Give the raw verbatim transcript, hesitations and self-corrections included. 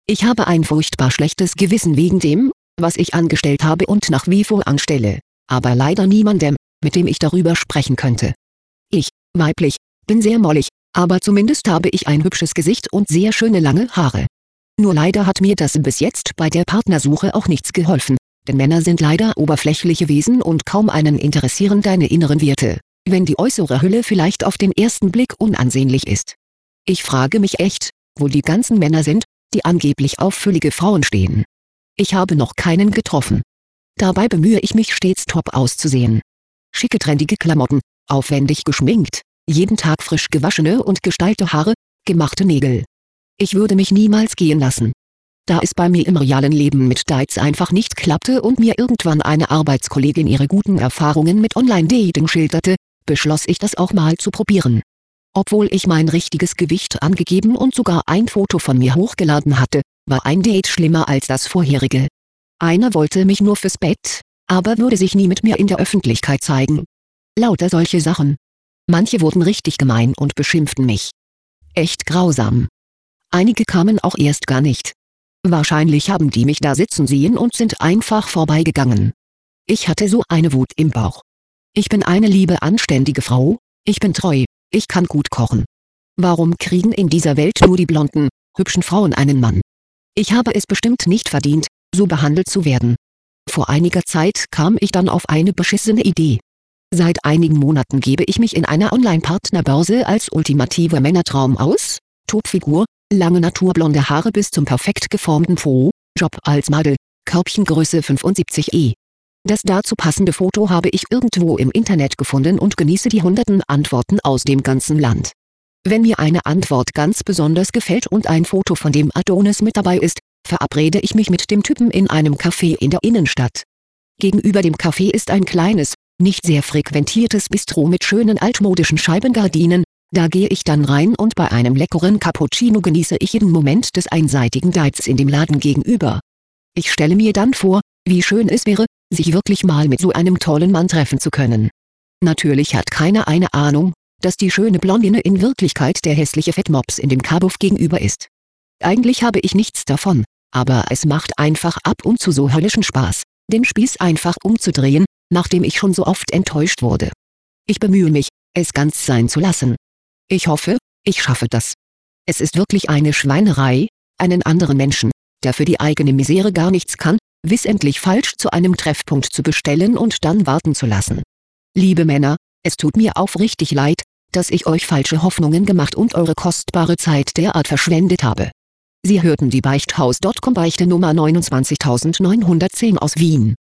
Ich habe ein furchtbar schlechtes Gewissen wegen dem, was ich angestellt habe und nach wie vor anstelle, aber leider niemandem, mit dem ich darüber sprechen könnte. Ich, weiblich, bin sehr mollig, aber zumindest habe ich ein hübsches Gesicht und sehr schöne lange Haare. Nur leider hat mir das bis jetzt bei der Partnersuche auch nichts geholfen, denn Männer sind leider oberflächliche Wesen und kaum einen interessieren deine inneren Werte, wenn die äußere Hülle vielleicht auf den ersten Blick unansehnlich ist. Ich frage mich echt, wo die ganzen Männer sind, die angeblich auf füllige Frauen stehen. Ich habe noch keinen getroffen. Dabei bemühe ich mich stets top auszusehen. Schicke trendige Klamotten, aufwendig geschminkt, jeden Tag frisch gewaschene und gestylte Haare, gemachte Nägel. Ich würde mich niemals gehen lassen. Da es bei mir im realen Leben mit Dates einfach nicht klappte und mir irgendwann eine Arbeitskollegin ihre guten Erfahrungen mit Online-Dating schilderte, beschloss ich das auch mal zu probieren. Obwohl ich mein richtiges Gewicht angegeben und sogar ein Foto von mir hochgeladen hatte, war ein Date schlimmer als das vorherige. Einer wollte mich nur fürs Bett, aber würde sich nie mit mir in der Öffentlichkeit zeigen. Lauter solche Sachen. Manche wurden richtig gemein und beschimpften mich. Echt grausam. Einige kamen auch erst gar nicht. Wahrscheinlich haben die mich da sitzen sehen und sind einfach vorbeigegangen. Ich hatte so eine Wut im Bauch. Ich bin eine liebe anständige Frau, ich bin treu, ich kann gut kochen. Warum kriegen in dieser Welt nur die blonden, hübschen Frauen einen Mann? Ich habe es bestimmt nicht verdient, so behandelt zu werden. Vor einiger Zeit kam ich dann auf eine beschissene Idee. Seit einigen Monaten gebe ich mich in einer Online-Partnerbörse als ultimativer Männertraum aus, Topfigur, lange naturblonde Haare bis zum perfekt geformten Po, Job als Model, Körbchengröße fünfundsiebzig E. Das dazu passende Foto habe ich irgendwo im Internet gefunden und genieße die hunderten Antworten aus dem ganzen Land. Wenn mir eine Antwort ganz besonders gefällt und ein Foto von dem Adonis mit dabei ist, verabrede ich mich mit dem Typen in einem Café in der Innenstadt. Gegenüber dem Café ist ein kleines, nicht sehr frequentiertes Bistro mit schönen altmodischen Scheibengardinen, da gehe ich dann rein und bei einem leckeren Cappuccino genieße ich jeden Moment des einseitigen Dates in dem Laden gegenüber. Ich stelle mir dann vor, wie schön es wäre, sich wirklich mal mit so einem tollen Mann treffen zu können. Natürlich hat keiner eine Ahnung, dass die schöne Blondine in Wirklichkeit der hässliche Fettmops in dem Kabuff gegenüber ist. Eigentlich habe ich nichts davon, aber es macht einfach ab und zu so höllischen Spaß, den Spieß einfach umzudrehen, nachdem ich schon so oft enttäuscht wurde. Ich bemühe mich, es ganz sein zu lassen. Ich hoffe, ich schaffe das. Es ist wirklich eine Schweinerei, einen anderen Menschen, der für die eigene Misere gar nichts kann, wissentlich falsch zu einem Treffpunkt zu bestellen und dann warten zu lassen. Liebe Männer, es tut mir aufrichtig leid, dass ich euch falsche Hoffnungen gemacht und eure kostbare Zeit derart verschwendet habe. Sie hörten die Beichthaus Punkt com Beichte Nummer neunundzwanzigtausendneunhundertzehn aus Wien.